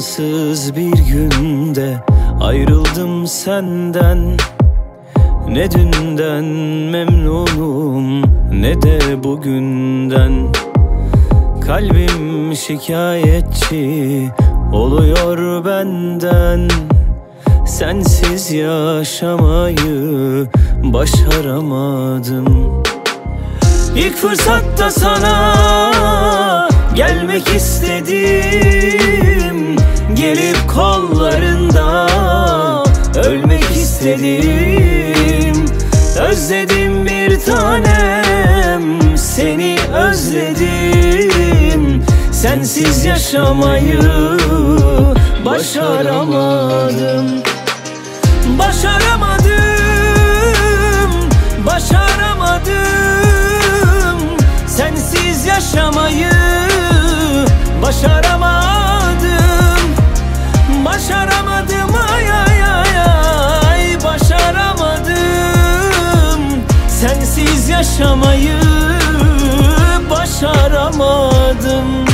zamansız bir günde ayrıldım senden. Ne dünden memnunum ne de bugünden. Kalbim şikayetçi oluyor benden. Sensiz yaşamayı başaramadım. İlk fırsatta sana gelmek istedim. Gelip kollarında ölmek istedim. Özledim bir tanem, seni özledim. Sensiz yaşamayı başaramadım. Başaramadım, başaramadım. Sensiz yaşamayı başaramadım. Başaramadım, ay ay ay ay. Başaramadım. Sensiz yaşamayı başaramadım.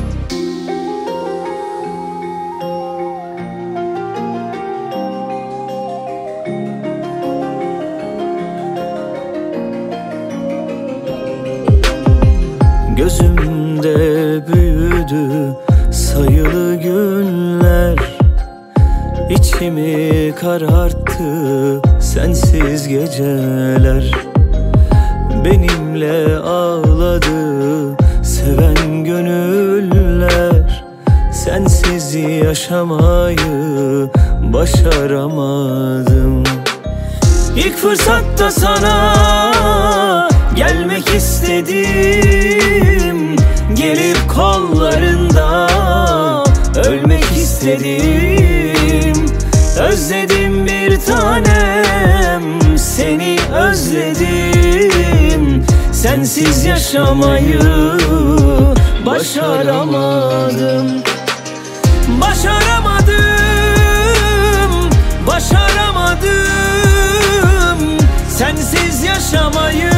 Gözümde büyüdü sayılı günler. İçimi kararttı sensiz geceler. Benimle ağladı seven gönüller. Sensiz yaşamayı başaramadım. İlk fırsatta sana gelmek istedim. Gelip kollarında ölmek istedim. Özledim bir tanem, seni özledim. Sensiz yaşamayı başaramadım. Başaramadım, başaramadım. Sensiz yaşamayı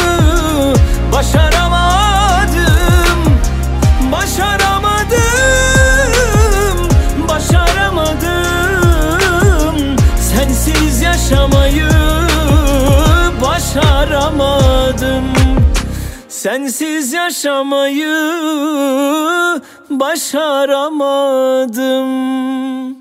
başaramadım. Başaramadım, başaramadım. Sensiz yaşamayı başaramadım. Sensiz yaşamayı başaramadım.